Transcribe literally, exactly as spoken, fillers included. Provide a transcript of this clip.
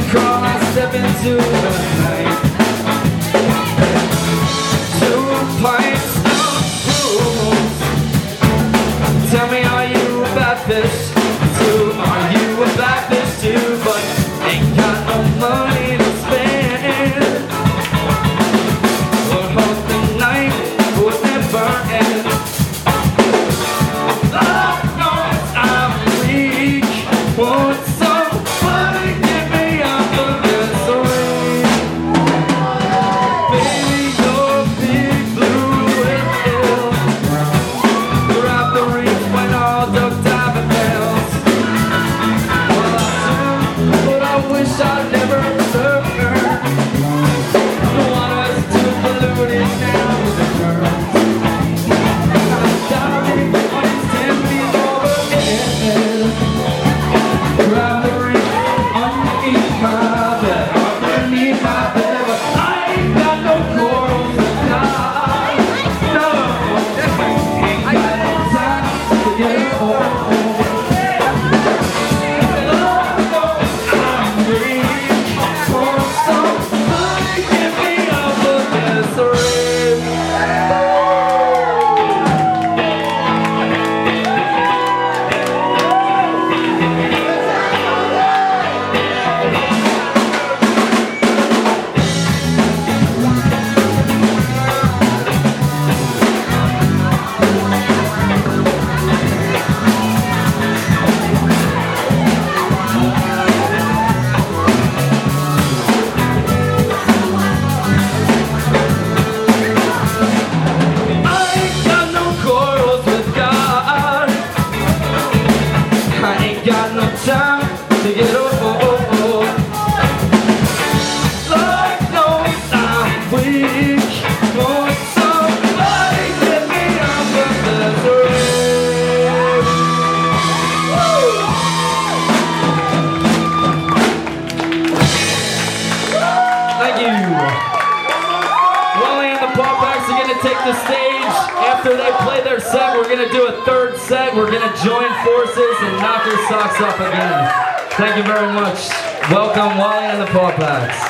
crawl, I step into the night. Two pints of booze. Tell me, are you a Baptist too? Are you a Baptist too? But ain't got no money to spend. But hope the night would never end. Lord knows I'm weak. Won't somebody get me out of this way? Baby, your big blue whale throughout the reach when all duck diving bells. Well, I swim, but I wish I'd never learned. The water's too polluted now with the current. I'm diving on its ten feet overhead. Throughout the reach, underneath my bed, underneath my bed, but I ain't got no corals to die. No, ain't got no time to get home. Lord knows I'm weak. Won't somebody get me out of this race? I ain't got no quarrels with God. I ain't got no time to get old. Lord knows I'm weak. Won't somebody get me out of this race? Thank you. Wally and the Pawpacks are going to take the stage. After they play their set, we're going to do a third set. We're going to join forces and knock your socks off again. Thank you very much. Welcome, Wally and the Pawpacks.